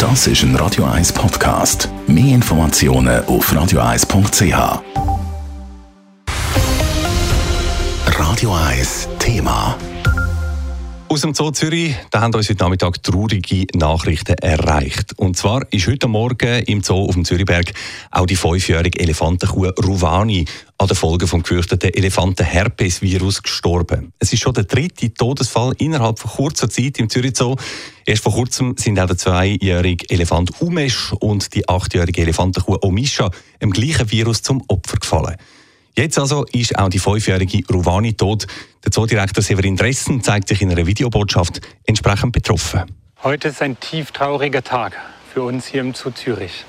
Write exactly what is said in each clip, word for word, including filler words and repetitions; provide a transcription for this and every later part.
Das ist ein Radio eins Podcast. Mehr Informationen auf radio eins punkt c h. Radio eins Thema. Aus dem Zoo Zürich, da haben uns heute Nachmittag traurige Nachrichten erreicht. Und zwar ist heute Morgen im Zoo auf dem Zürichberg auch die fünfjährige Elefantenkuh Ruvani an den Folgen vom gefürchteten Elefanten-Herpes-Virus gestorben. Es ist schon der dritte Todesfall innerhalb von kurzer Zeit im Zürich Zoo. Erst vor kurzem sind auch der zweijährige Elefant Umesh und die achtjährige Elefantenkuh Omisha im gleichen Virus zum Opfer gefallen. Jetzt also ist auch die fünfjährige Ruvani tot. Der Zoodirektor Severin Dressen zeigt sich in einer Videobotschaft entsprechend betroffen. Heute ist ein tief trauriger Tag für uns hier im Zoo Zürich.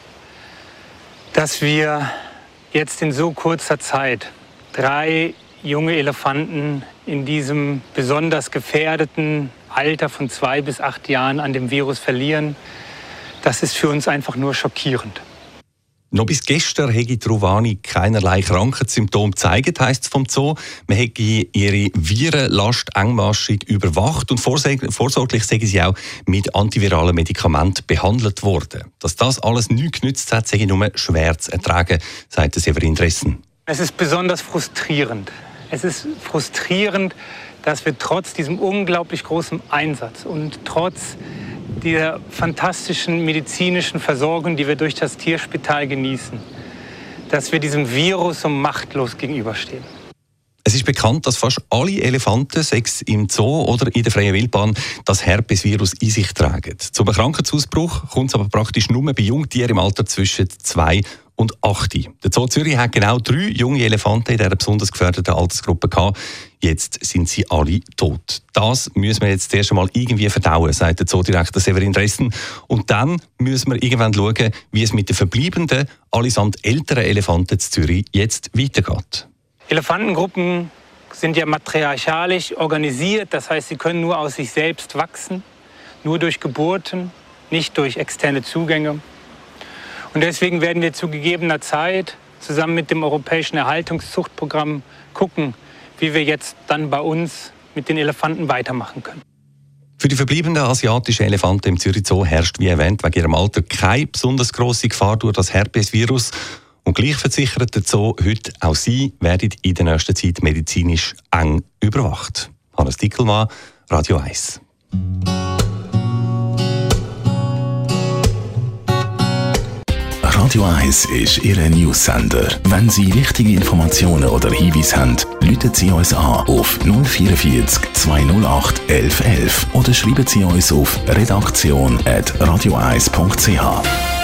Dass wir jetzt in so kurzer Zeit drei junge Elefanten in diesem besonders gefährdeten Alter von zwei bis acht Jahren an dem Virus verlieren, das ist für uns einfach nur schockierend. Noch bis gestern hätte die Ruvani keinerlei Krankheitssymptome gezeigt, heisst es vom Zoo. Man hätte ihre Virenlast engmaschig überwacht und vorsorglich sei sie auch mit antiviralen Medikamenten behandelt worden. Dass das alles nichts genützt hat, sei nur schwer zu ertragen, sagt Severin Dressen. Es ist besonders frustrierend. Es ist frustrierend, dass wir trotz diesem unglaublich großen Einsatz und trotz dieser fantastischen medizinischen Versorgung, die wir durch das Tierspital genießen, dass wir diesem Virus so machtlos gegenüberstehen. Es ist bekannt, dass fast alle Elefanten, sei es im Zoo oder in der freien Wildbahn, das Herpesvirus in sich tragen. Zum Krankheitsausbruch kommt es aber praktisch nur bei Jungtieren im Alter zwischen zwei und acht. Der Zoo Zürich hat genau drei junge Elefanten in dieser besonders gefährdeten Altersgruppe gehabt. Jetzt sind sie alle tot. Das müssen wir jetzt erst einmal irgendwie verdauen, sagt der Zoodirektor Severin Dressen. Und dann müssen wir irgendwann schauen, wie es mit den verbleibenden, allesamt älteren Elefanten in Zürich jetzt weitergeht. Elefantengruppen sind ja matriarchalisch organisiert, das heißt, sie können nur aus sich selbst wachsen, nur durch Geburten, nicht durch externe Zugänge. Und deswegen werden wir zu gegebener Zeit zusammen mit dem Europäischen Erhaltungszuchtprogramm gucken, wie wir jetzt dann bei uns mit den Elefanten weitermachen können. Für die verbleibenden asiatischen Elefanten im Zürich Zoo herrscht, wie erwähnt, wegen ihrem Alter keine besonders grosse Gefahr durch das Herpesvirus. Und gleich versichert der Zoo heute, auch sie werden in der nächsten Zeit medizinisch eng überwacht. Hannes Dickelmann, Radio eins. Radio eins ist Ihr News-Sender. Wenn Sie wichtige Informationen oder Hinweise haben, rufen Sie uns an auf null vierundvierzig zweihundertacht elf elf oder schreiben Sie uns auf redaktion at radio eins punkt c h.